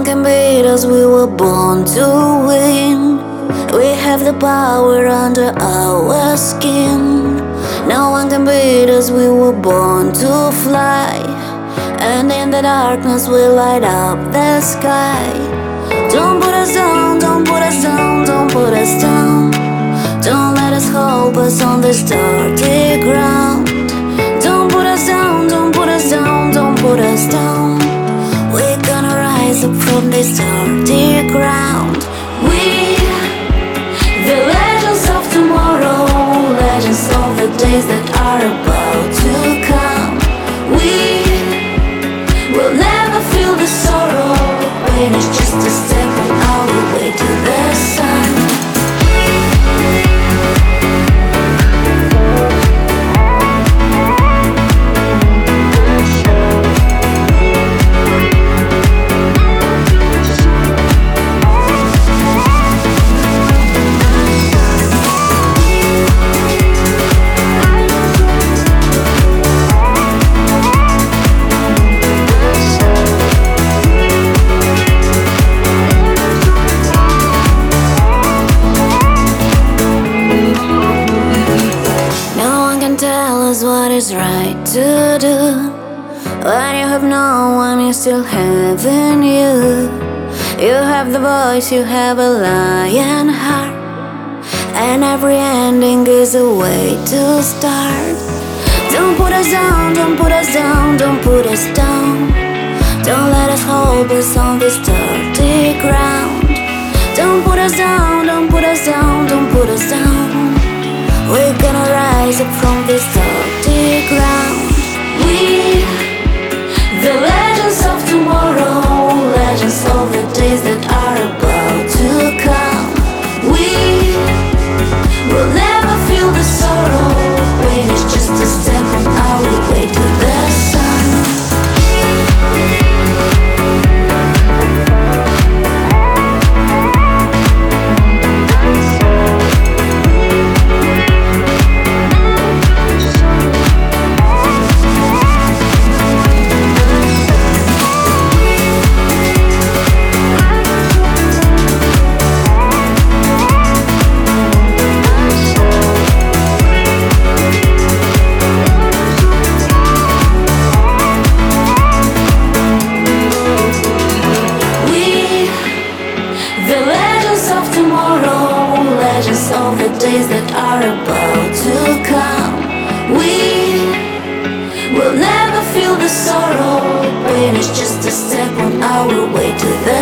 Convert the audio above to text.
can beat us, we were born to win. We have the power under our skin. No one can beat us, we were born to fly. And in the darkness we light up the sky. Don't put us down, don't put us down, don't put us down. Don't let us hold us on this dirty ground. Don't put us down, don't put us down, don't put us down. We're gonna rise up from this dirty ground. We, the legends of tomorrow, legends of the days that are about to come. We will never feel the sorrow. Pain is just a step on our way to the sun. What is right to do when you have no one, you still have in you. You have the voice, you have a lion heart, and every ending is a way to start. Don't put us down, don't put us down, don't put us down. Don't let us hold us on this dirty ground. Don't put us down, don't put us down, don't put us down. We're gonna rise up from this dirty ground. We, the legends of tomorrow, legends of the days that are about to come. We will never feel the sorrow. Pain is just a step on our way to the sun. Legends of the days that are about to come. We will never feel the sorrow. Pain is just a step on our way to the